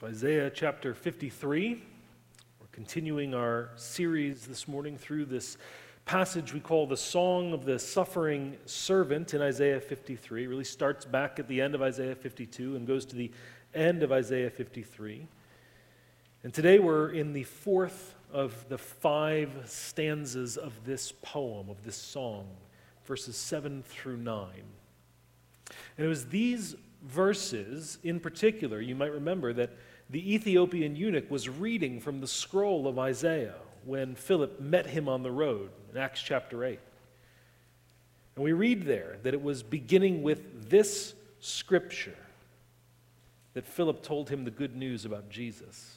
So Isaiah chapter 53, we're continuing our series this morning through this passage we call the Song of the Suffering Servant in Isaiah 53. It really starts back at the end of Isaiah 52 and goes to the end of Isaiah 53. And today we're in the fourth of the 5 stanzas of this poem, of this song, verses 7 through 9. And it was these verses in particular, you might remember, that the Ethiopian eunuch was reading from the scroll of Isaiah when Philip met him on the road in Acts chapter 8. And we read there that it was beginning with this scripture that Philip told him the good news about Jesus.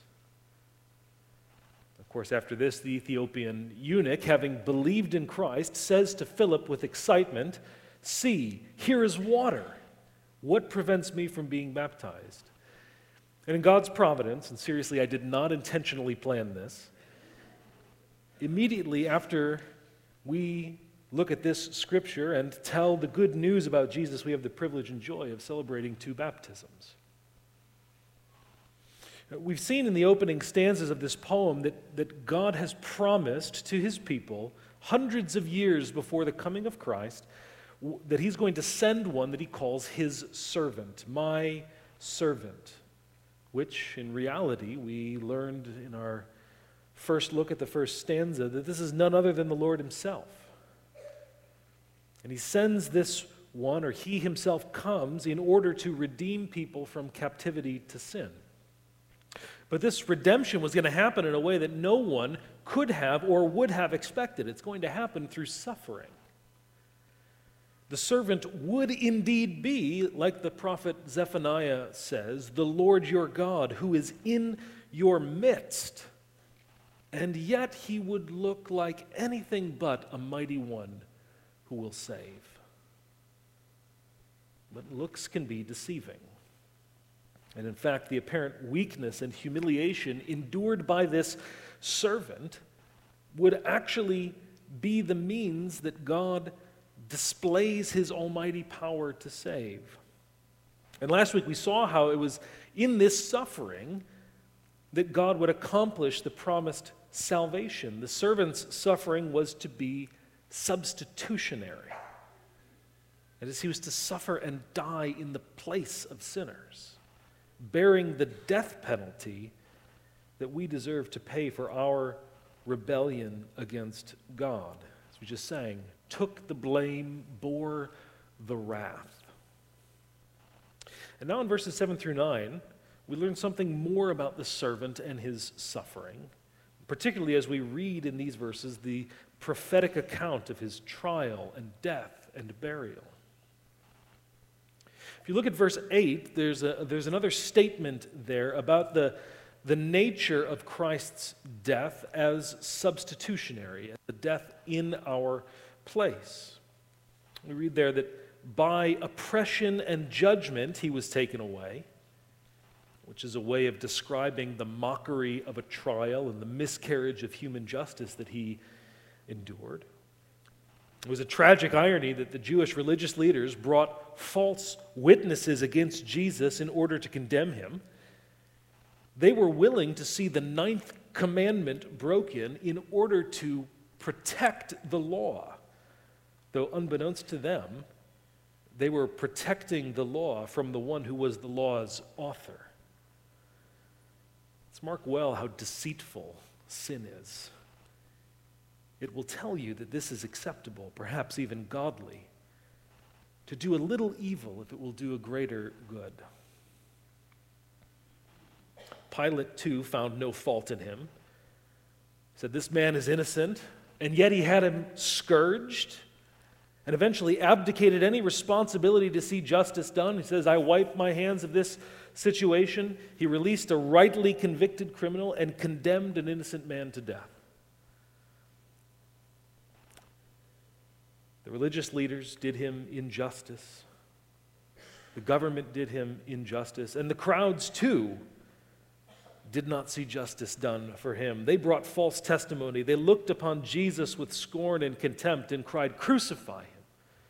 Of course, after this, the Ethiopian eunuch, having believed in Christ, says to Philip with excitement, "See, here is water. What prevents me from being baptized?" And in God's providence, and seriously, I did not intentionally plan this, immediately after we look at this scripture and tell the good news about Jesus, we have the privilege and joy of celebrating 2 baptisms. We've seen in the opening stanzas of this poem that God has promised to his people hundreds of years before the coming of Christ that he's going to send one that he calls his servant, my servant, which in reality we learned in our first look at the first stanza that this is none other than the Lord himself. And he sends this one, or he himself comes, in order to redeem people from captivity to sin. But this redemption was going to happen in a way that no one could have or would have expected. It's going to happen through suffering. The servant would indeed be, like the prophet Zephaniah says, the Lord your God who is in your midst. And yet he would look like anything but a mighty one who will save. But looks can be deceiving. And in fact, the apparent weakness and humiliation endured by this servant would actually be the means that God displays his almighty power to save. And last week we saw how it was in this suffering that God would accomplish the promised salvation. The servant's suffering was to be substitutionary. That is, he was to suffer and die in the place of sinners, bearing the death penalty that we deserve to pay for our rebellion against God. As we just sang, took the blame, bore the wrath. And now in verses 7 through 9, we learn something more about the servant and his suffering, particularly as we read in these verses the prophetic account of his trial and death and burial. If you look at verse 8, there's another statement there about the nature of Christ's death as substitutionary, the death in our place. We read there that by oppression and judgment he was taken away, which is a way of describing the mockery of a trial and the miscarriage of human justice that he endured. It was a tragic irony that the Jewish religious leaders brought false witnesses against Jesus in order to condemn him. They were willing to see the 9th commandment broken in order to protect the law. Though unbeknownst to them, they were protecting the law from the one who was the law's author. Let's mark well how deceitful sin is. It will tell you that this is acceptable, perhaps even godly, to do a little evil if it will do a greater good. Pilate, too, found no fault in him. He said, "This man is innocent," and yet he had him scourged and eventually abdicated any responsibility to see justice done. He says, "I wipe my hands of this situation." He released a rightly convicted criminal and condemned an innocent man to death. The religious leaders did him injustice. The government did him injustice. And the crowds, too, did not see justice done for him. They brought false testimony. They looked upon Jesus with scorn and contempt and cried, "Crucify him,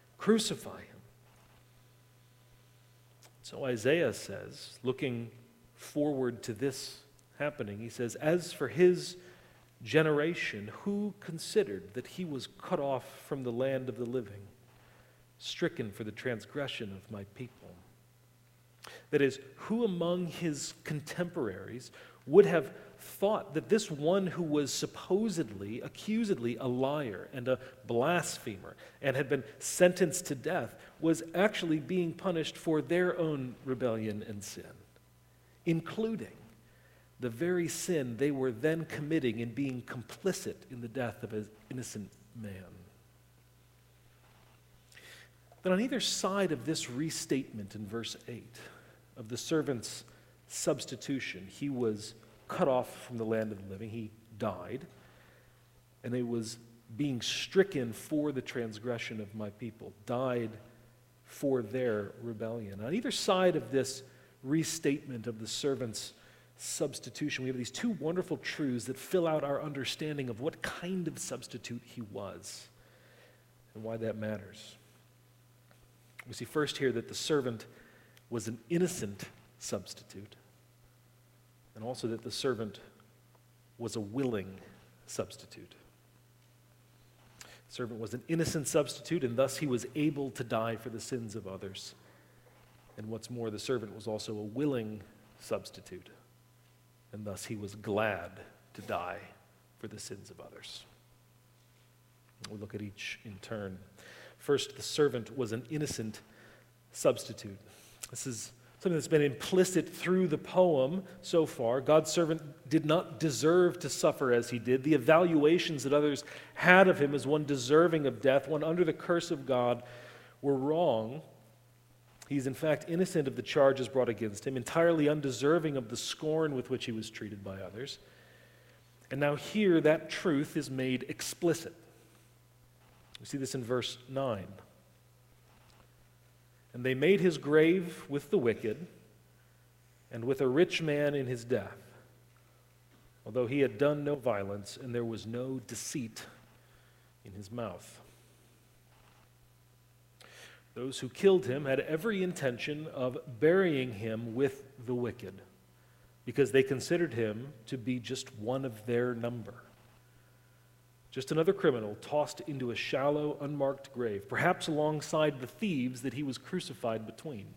crucify him." So Isaiah says, looking forward to this happening. He says, "As for his generation, who considered that he was cut off from the land of the living, stricken for the transgression of my people?" That is, who among his contemporaries would have thought that this one who was supposedly, accusedly a liar and a blasphemer and had been sentenced to death was actually being punished for their own rebellion and sin, including the very sin they were then committing in being complicit in the death of an innocent man? Then on either side of this restatement in verse 8 of the servant's substitution, he was cut off from the land of the living, he died, and he was being stricken for the transgression of my people, died for their rebellion. On either side of this restatement of the servant's substitution, we have these two wonderful truths that fill out our understanding of what kind of substitute he was and why that matters. We see first here that the servant was an innocent substitute, and also that the servant was a willing substitute. The servant was an innocent substitute, and thus he was able to die for the sins of others. And what's more, the servant was also a willing substitute, and thus he was glad to die for the sins of others. We'll look at each in turn. First, the servant was an innocent substitute. This is something that's been implicit through the poem so far. God's servant did not deserve to suffer as he did. The evaluations that others had of him as one deserving of death, one under the curse of God, were wrong. He's in fact innocent of the charges brought against him, entirely undeserving of the scorn with which he was treated by others. And now here that truth is made explicit. We see this in verse 9. "And they made his grave with the wicked and with a rich man in his death, although he had done no violence and there was no deceit in his mouth." Those who killed him had every intention of burying him with the wicked because they considered him to be just one of their number. Just another criminal tossed into a shallow, unmarked grave, perhaps alongside the thieves that he was crucified between.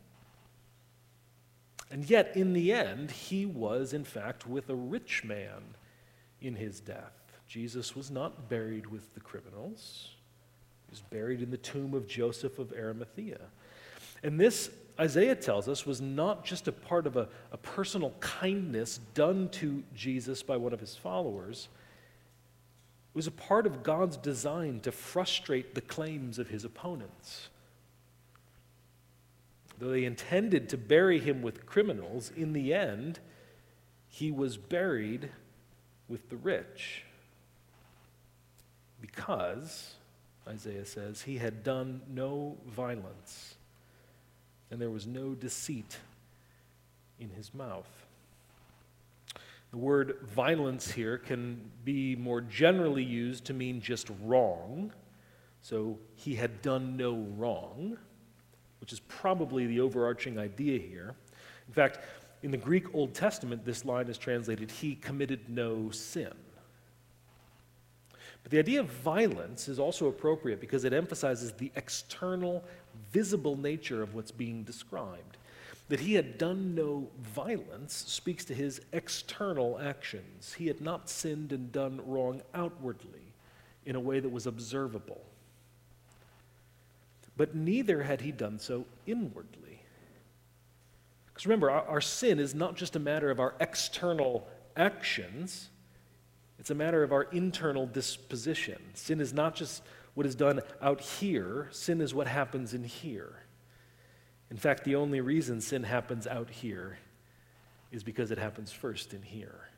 And yet, in the end, he was, in fact, with a rich man in his death. Jesus was not buried with the criminals. He was buried in the tomb of Joseph of Arimathea. And this, Isaiah tells us, was not just a part of a personal kindness done to Jesus by one of his followers. It was a part of God's design to frustrate the claims of his opponents. Though they intended to bury him with criminals, in the end, he was buried with the rich. Because, Isaiah says, he had done no violence, and there was no deceit in his mouth. The word violence here can be more generally used to mean just wrong. So he had done no wrong, which is probably the overarching idea here. In fact, in the Greek Old Testament, this line is translated, "He committed no sin." But the idea of violence is also appropriate because it emphasizes the external, visible nature of what's being described. That he had done no violence speaks to his external actions. He had not sinned and done wrong outwardly in a way that was observable. But neither had he done so inwardly. Because remember, our sin is not just a matter of our external actions, it's a matter of our internal disposition. Sin is not just what is done out here, sin is what happens in here. In fact, the only reason sin happens out here is because it happens first in here.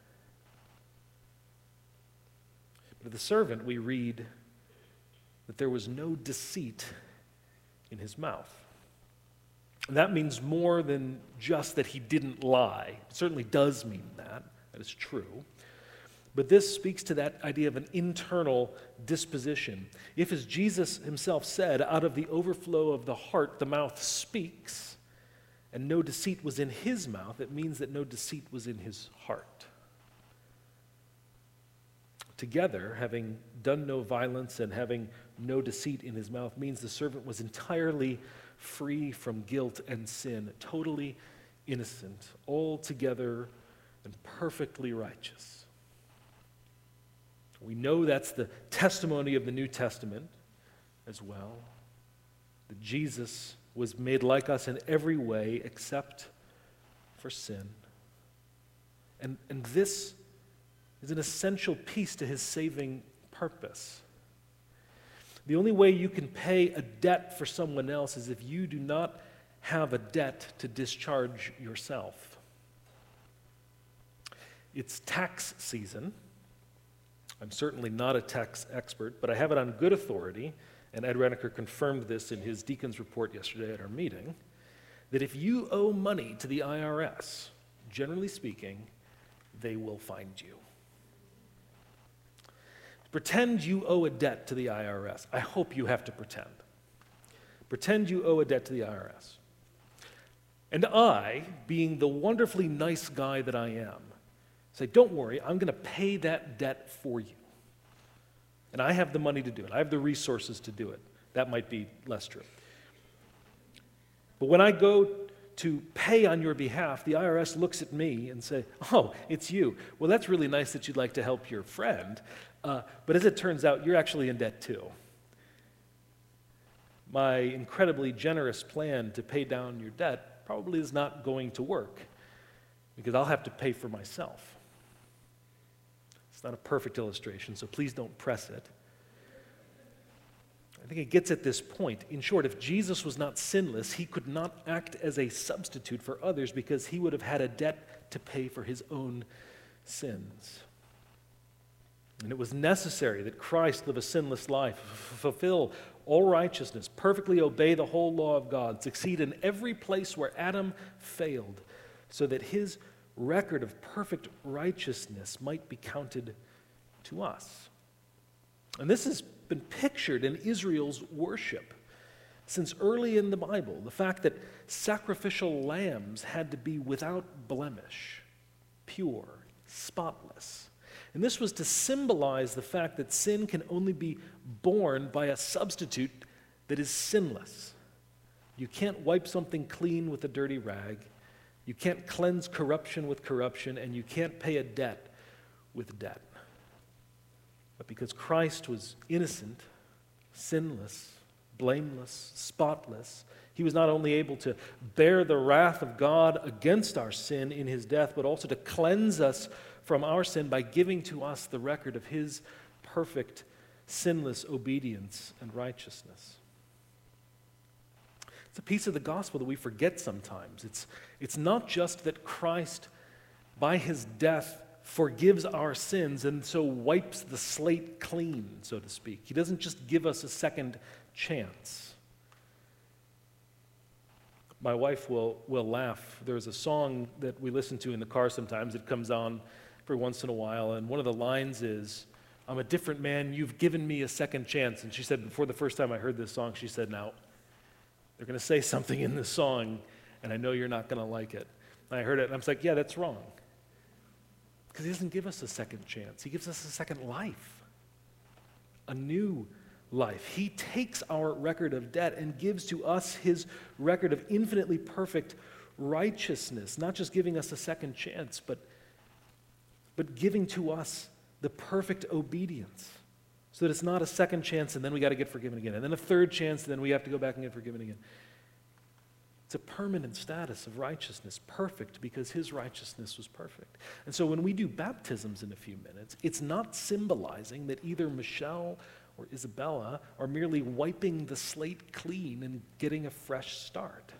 But of the servant, we read that there was no deceit in his mouth. And that means more than just that he didn't lie. It certainly does mean that. That is true. But this speaks to that idea of an internal disposition. If, as Jesus himself said, out of the overflow of the heart the mouth speaks, and no deceit was in his mouth, it means that no deceit was in his heart. Together, having done no violence and having no deceit in his mouth means the servant was entirely free from guilt and sin, totally innocent, altogether and perfectly righteous. We know that's the testimony of the New Testament as well, that Jesus was made like us in every way except for sin. And this is an essential piece to his saving purpose. The only way you can pay a debt for someone else is if you do not have a debt to discharge yourself. It's tax season. I'm certainly not a tax expert, but I have it on good authority, and Ed Reniker confirmed this in his deacon's report yesterday at our meeting, that if you owe money to the IRS, generally speaking, they will find you. Pretend you owe a debt to the IRS. I hope you have to pretend. Pretend you owe a debt to the IRS. And I, being the wonderfully nice guy that I am, say, don't worry, I'm going to pay that debt for you. And I have the money to do it. I have the resources to do it. That might be less true. But when I go to pay on your behalf, the IRS looks at me and say, oh, it's you. Well, that's really nice that you'd like to help your friend, but as it turns out, you're actually in debt too. My incredibly generous plan to pay down your debt probably is not going to work because I'll have to pay for myself. It's not a perfect illustration, so please don't press it. I think it gets at this point. In short, if Jesus was not sinless, he could not act as a substitute for others because he would have had a debt to pay for his own sins. And it was necessary that Christ live a sinless life, fulfill all righteousness, perfectly obey the whole law of God, succeed in every place where Adam failed, so that his record of perfect righteousness might be counted to us. And this has been pictured in Israel's worship since early in the Bible. The fact that sacrificial lambs had to be without blemish, pure, spotless. And this was to symbolize the fact that sin can only be borne by a substitute that is sinless. You can't wipe something clean with a dirty rag. You can't cleanse corruption with corruption, and you can't pay a debt with debt. But because Christ was innocent, sinless, blameless, spotless, he was not only able to bear the wrath of God against our sin in his death, but also to cleanse us from our sin by giving to us the record of his perfect, sinless obedience and righteousness. It's a piece of the gospel that we forget sometimes. It's not just that Christ, by his death, forgives our sins and so wipes the slate clean, so to speak. He doesn't just give us a second chance. My wife will laugh. There's a song that we listen to in the car sometimes. It comes on every once in a while, and one of the lines is, I'm a different man, you've given me a second chance. And she said, before the first time I heard this song, she said, now, they're going to say something in this song, and I know you're not going to like it. And I heard it, and I was like, yeah, that's wrong. Because he doesn't give us a second chance. He gives us a second life, a new life. He takes our record of debt and gives to us his record of infinitely perfect righteousness, not just giving us a second chance, but giving to us the perfect obedience, so that it's not a second chance and then we got to get forgiven again, and then a third chance and then we have to go back and get forgiven again. It's a permanent status of righteousness, perfect because his righteousness was perfect. And so when we do baptisms in a few minutes, it's not symbolizing that either Michelle or Isabella are merely wiping the slate clean and getting a fresh start,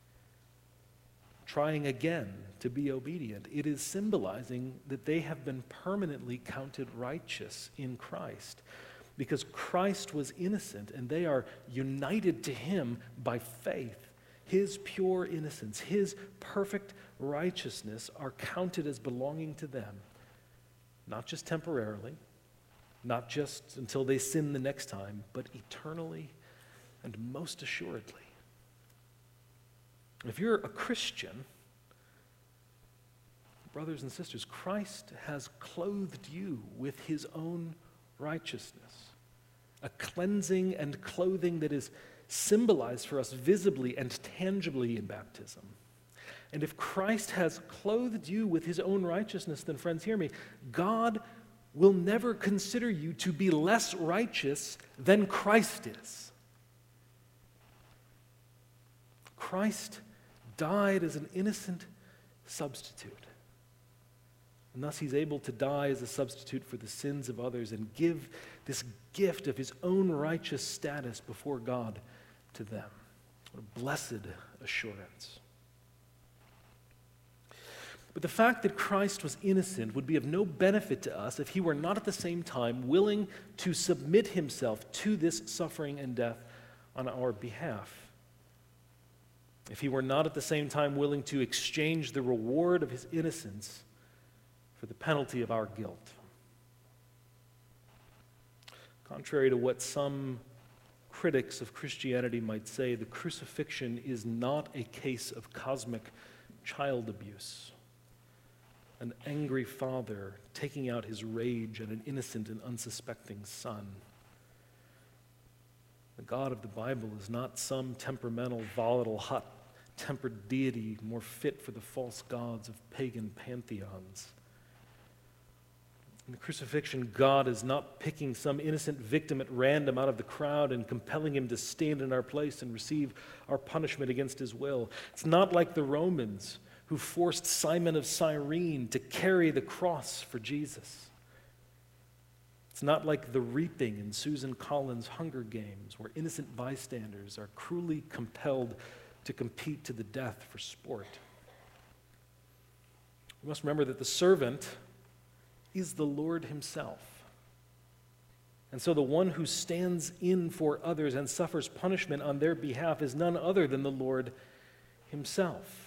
trying again to be obedient. It is symbolizing that they have been permanently counted righteous in Christ because Christ was innocent and they are united to him by faith. His pure innocence, his perfect righteousness are counted as belonging to them, not just temporarily, not just until they sin the next time, but eternally and most assuredly. If you're a Christian, brothers and sisters, Christ has clothed you with his own righteousness, a cleansing and clothing that is symbolized for us visibly and tangibly in baptism. And if Christ has clothed you with his own righteousness, then friends, hear me, God will never consider you to be less righteous than Christ is. Christ died as an innocent substitute. And thus he's able to die as a substitute for the sins of others and give this gift of his own righteous status before God to them. What a blessed assurance. But the fact that Christ was innocent would be of no benefit to us if he were not at the same time willing to submit himself to this suffering and death on our behalf. If he were not at the same time willing to exchange the reward of his innocence for the penalty of our guilt. Contrary to what some critics of Christianity might say, the crucifixion is not a case of cosmic child abuse. An angry father taking out his rage at an innocent and unsuspecting son. The God of the Bible is not some temperamental, volatile, hot-tempered deity more fit for the false gods of pagan pantheons. In the crucifixion, God is not picking some innocent victim at random out of the crowd and compelling him to stand in our place and receive our punishment against his will. It's not like the Romans who forced Simon of Cyrene to carry the cross for Jesus. It's not like the reaping in Susan Collins' Hunger Games, where innocent bystanders are cruelly compelled to compete to the death for sport. We must remember that the servant is the Lord himself. And so the one who stands in for others and suffers punishment on their behalf is none other than the Lord himself.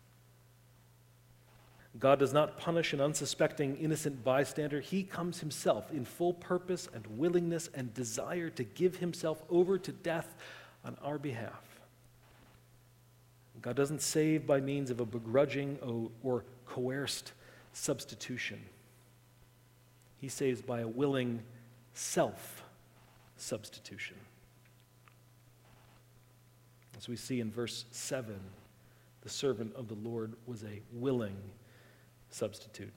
God does not punish an unsuspecting, innocent bystander. He comes himself in full purpose and willingness and desire to give himself over to death on our behalf. God doesn't save by means of a begrudging or coerced substitution. He saves by a willing self-substitution. As we see in verse 7, the servant of the Lord was a willing substitute.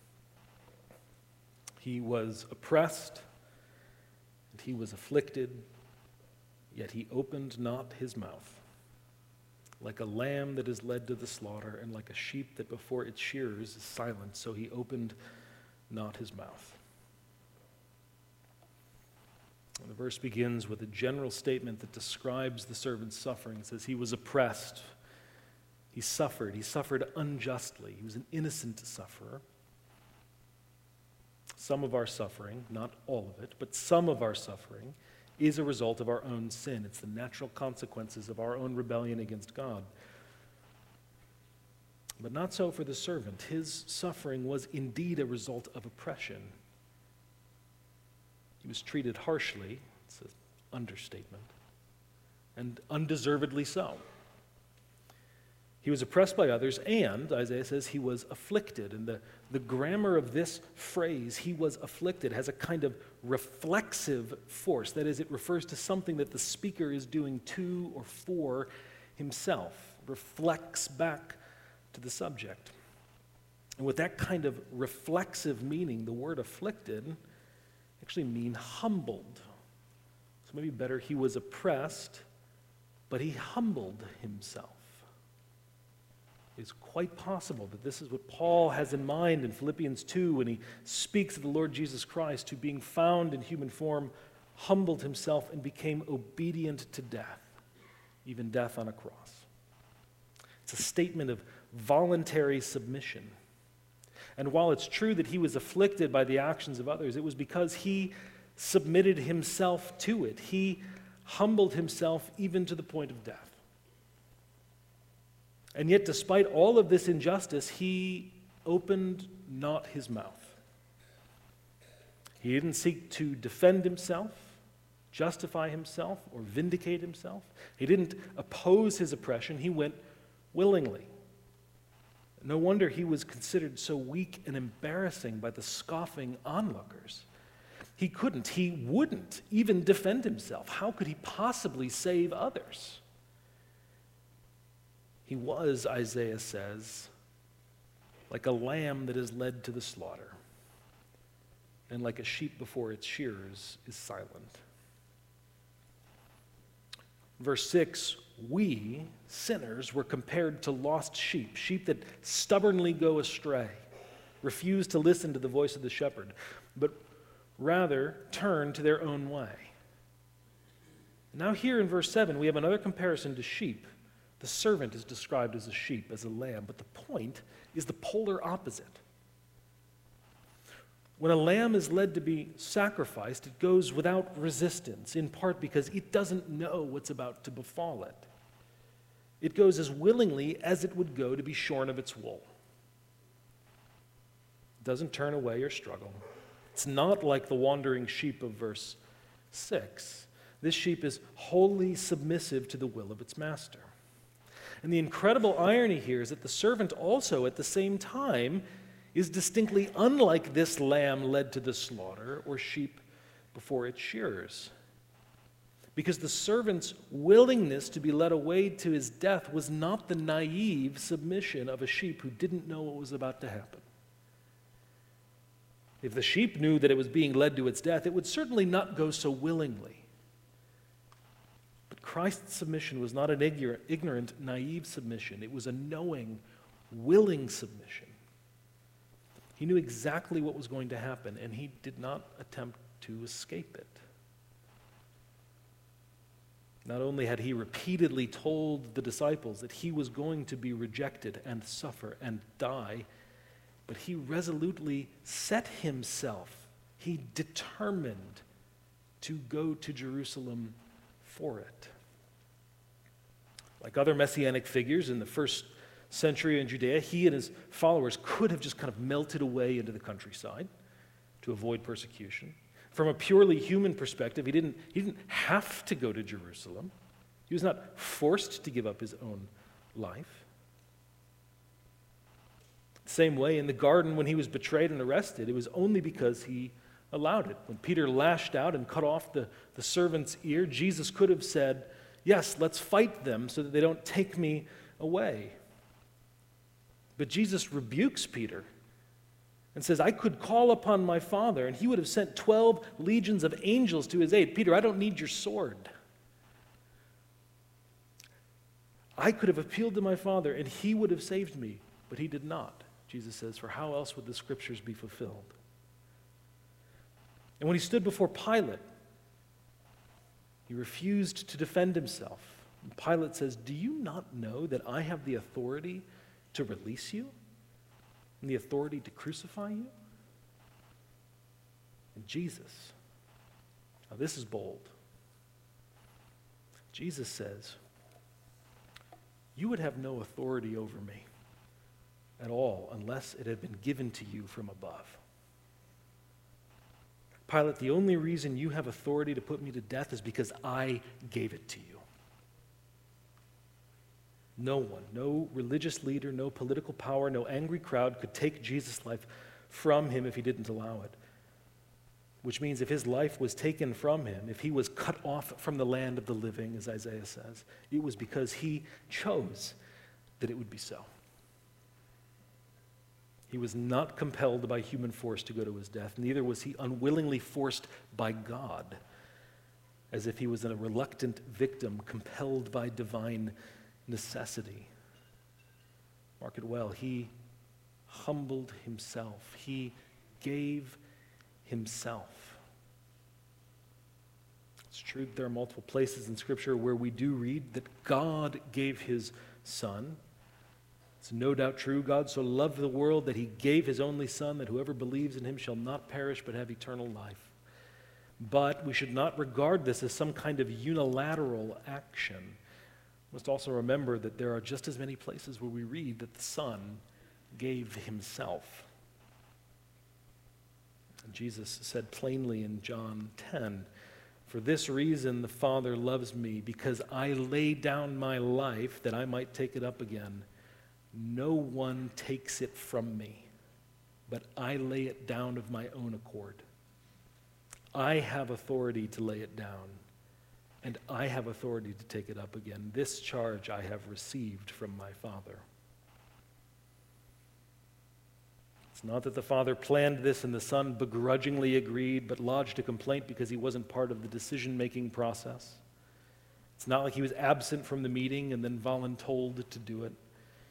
He was oppressed, and he was afflicted, yet he opened not his mouth. Like a lamb that is led to the slaughter, and like a sheep that before its shearers is silent, so he opened not his mouth. And the verse begins with a general statement that describes the servant's suffering. It says he was oppressed. He suffered unjustly. He was an innocent sufferer. Some of our suffering, not all of it, but some of our suffering is a result of our own sin. It's the natural consequences of our own rebellion against God. But not so for the servant. His suffering was indeed a result of oppression. He was treated harshly, it's an understatement, and undeservedly so. He was oppressed by others, and, Isaiah says, he was afflicted. And the grammar of this phrase, he was afflicted, has a kind of reflexive force. That is, it refers to something that the speaker is doing to or for himself, reflects back to the subject. And with that kind of reflexive meaning, the word afflicted actually means humbled. So maybe better, he was oppressed, but he humbled himself. It's quite possible that this is what Paul has in mind in Philippians 2 when he speaks of the Lord Jesus Christ, who being found in human form, humbled himself and became obedient to death, even death on a cross. It's a statement of voluntary submission. And while it's true that he was afflicted by the actions of others, it was because he submitted himself to it. He humbled himself even to the point of death. And yet, despite all of this injustice, he opened not his mouth. He didn't seek to defend himself, justify himself, or vindicate himself. He didn't oppose his oppression. He went willingly. No wonder he was considered so weak and embarrassing by the scoffing onlookers. He couldn't, he wouldn't even defend himself. How could he possibly save others? He was, Isaiah says, like a lamb that is led to the slaughter, and like a sheep before its shearers is silent. Verse 6, we, sinners, were compared to lost sheep, sheep that stubbornly go astray, refuse to listen to the voice of the shepherd, but rather turn to their own way. Now here in verse 7, we have another comparison to sheep. The servant is described as a sheep, as a lamb, but the point is the polar opposite. When a lamb is led to be sacrificed, it goes without resistance, in part because it doesn't know what's about to befall it. It goes as willingly as it would go to be shorn of its wool. It doesn't turn away or struggle. It's not like the wandering sheep of verse 6. This sheep is wholly submissive to the will of its master. And the incredible irony here is that the servant also, at the same time, is distinctly unlike this lamb led to the slaughter or sheep before its shearers. Because the servant's willingness to be led away to his death was not the naive submission of a sheep who didn't know what was about to happen. If the sheep knew that it was being led to its death, it would certainly not go so willingly. But Christ's submission was not an ignorant, naive submission. It was a knowing, willing submission. He knew exactly what was going to happen, and he did not attempt to escape it. Not only had he repeatedly told the disciples that he was going to be rejected and suffer and die, but he resolutely set himself, he determined to go to Jerusalem for it. Like other messianic figures in the first century in Judea, he and his followers could have just kind of melted away into the countryside to avoid persecution. From a purely human perspective, he didn't have to go to Jerusalem. He was not forced to give up his own life. Same way in the garden when he was betrayed and arrested, it was only because he allowed it. When Peter lashed out and cut off the servant's ear, Jesus could have said, "Yes, let's fight them so that they don't take me away." But Jesus rebukes Peter and says, "I could call upon my Father, and he would have sent 12 legions of angels to his aid. Peter, I don't need your sword. I could have appealed to my Father, and he would have saved me, but he did not." Jesus says, "For how else would the scriptures be fulfilled?" And when he stood before Pilate, he refused to defend himself. And Pilate says, "Do you not know that I have the authority to release you and the authority to crucify you?" And Jesus, now this is bold. Jesus says, "You would have no authority over me at all unless it had been given to you from above." Pilate, the only reason you have authority to put me to death is because I gave it to you. No one, no religious leader, no political power, no angry crowd could take Jesus' life from him if he didn't allow it. Which means if his life was taken from him, if he was cut off from the land of the living, as Isaiah says, it was because he chose that it would be so. He was not compelled by human force to go to his death. Neither was he unwillingly forced by God, as if he was a reluctant victim compelled by divine necessity. Mark it well. He humbled himself. He gave himself. It's true that there are multiple places in Scripture where we do read that God gave his Son. It's no doubt true. God so loved the world that he gave his only Son, that whoever believes in him shall not perish but have eternal life. But we should not regard this as some kind of unilateral action. We must also remember that there are just as many places where we read that the Son gave himself. And Jesus said plainly in John 10, For this reason the Father loves me, because I lay down my life that I might take it up again. No one takes it from me, but I lay it down of my own accord. I have authority to lay it down, and I have authority to take it up again. This charge I have received from my Father. It's not that the Father planned this and the Son begrudgingly agreed, but lodged a complaint because he wasn't part of the decision-making process. It's not like he was absent from the meeting and then voluntold to do it.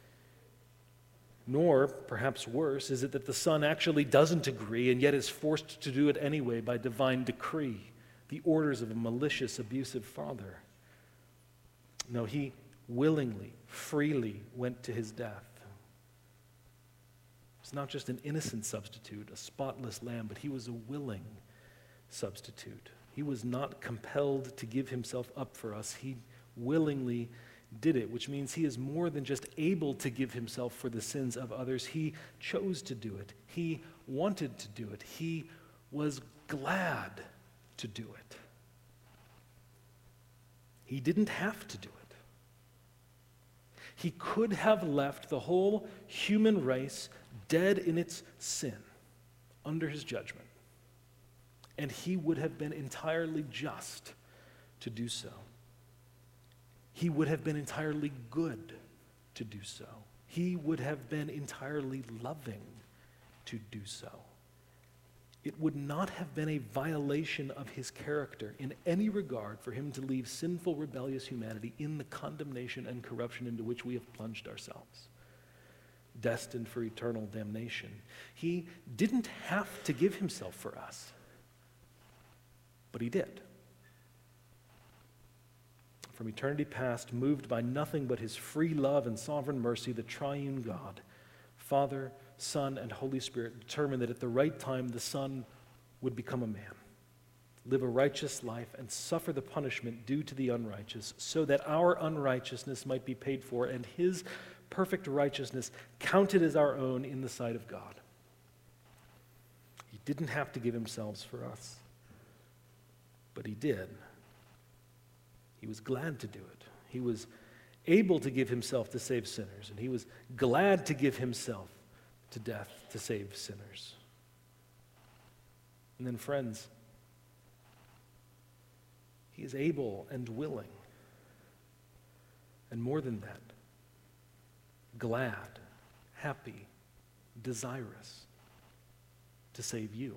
Nor, perhaps worse, is it that the Son actually doesn't agree and yet is forced to do it anyway by divine decree, the orders of a malicious, abusive father. No, he willingly, freely went to his death. It's not just an innocent substitute, a spotless lamb, but he was a willing substitute. He was not compelled to give himself up for us. He willingly did it, which means he is more than just able to give himself for the sins of others. He chose to do it. He wanted to do it. He was glad to do it. He didn't have to do it. He could have left the whole human race dead in its sin under his judgment, and he would have been entirely just to do so. He would have been entirely good to do so. He would have been entirely loving to do so. It would not have been a violation of his character in any regard for him to leave sinful, rebellious humanity in the condemnation and corruption into which we have plunged ourselves, destined for eternal damnation. He didn't have to give himself for us, but he did. From eternity past, moved by nothing but his free love and sovereign mercy, the triune God, Father, Son, and Holy Spirit, determined that at the right time the Son would become a man, live a righteous life, and suffer the punishment due to the unrighteous, so that our unrighteousness might be paid for and his perfect righteousness counted as our own in the sight of God. He didn't have to give himself for us, but he did. He was glad to do it. He was able to give himself to save sinners, and he was glad to give himself to death to save sinners. And then, friends, he is able and willing, and more than that, glad, happy, desirous to save you.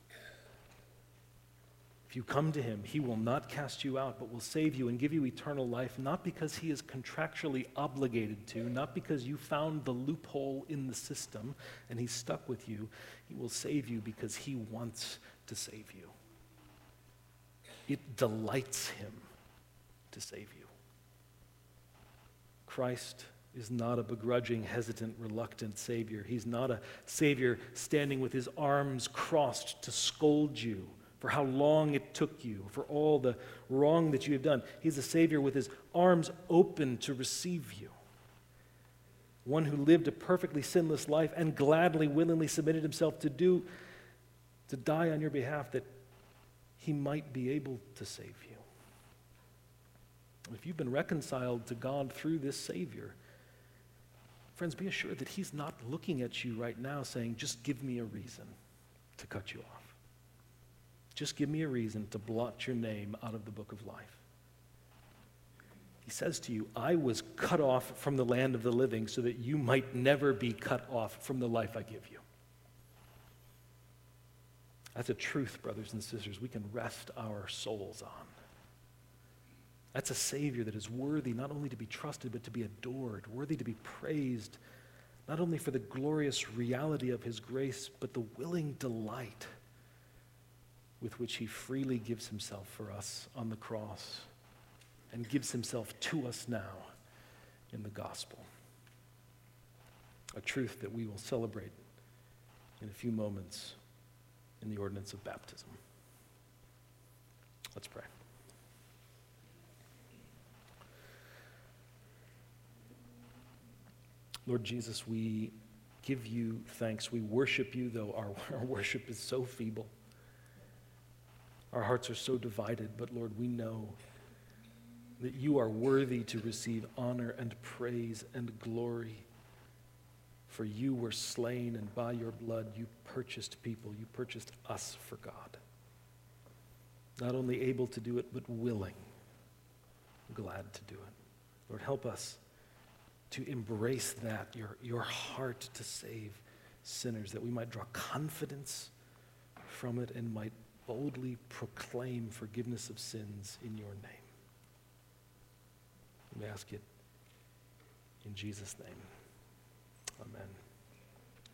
If you come to him, he will not cast you out, but will save you and give you eternal life, not because he is contractually obligated to, not because you found the loophole in the system and he's stuck with you. He will save you because he wants to save you. It delights him to save you. Christ is not a begrudging, hesitant, reluctant Savior. He's not a Savior standing with his arms crossed to scold you for how long it took you, for all the wrong that you have done. He's a Savior with his arms open to receive you. One who lived a perfectly sinless life and gladly, willingly submitted himself to die on your behalf that he might be able to save you. If you've been reconciled to God through this Savior, friends, be assured that he's not looking at you right now saying, just give me a reason to cut you off. Just give me a reason to blot your name out of the book of life. He says to you, I was cut off from the land of the living so that you might never be cut off from the life I give you. That's a truth, brothers and sisters, we can rest our souls on. That's a Savior that is worthy not only to be trusted, but to be adored, worthy to be praised, not only for the glorious reality of his grace, but the willing delight with which he freely gives himself for us on the cross and gives himself to us now in the gospel. A truth that we will celebrate in a few moments in the ordinance of baptism. Let's pray. Lord Jesus, we give you thanks. We worship you, though our worship is so feeble. Our hearts are so divided, but Lord, we know that you are worthy to receive honor and praise and glory. For you were slain, and by your blood you purchased people. You purchased us for God. Not only able to do it, but willing, glad to do it. Lord, help us to embrace that, your heart to save sinners, that we might draw confidence from it and might boldly proclaim forgiveness of sins in your name. We ask it in Jesus' name. Amen.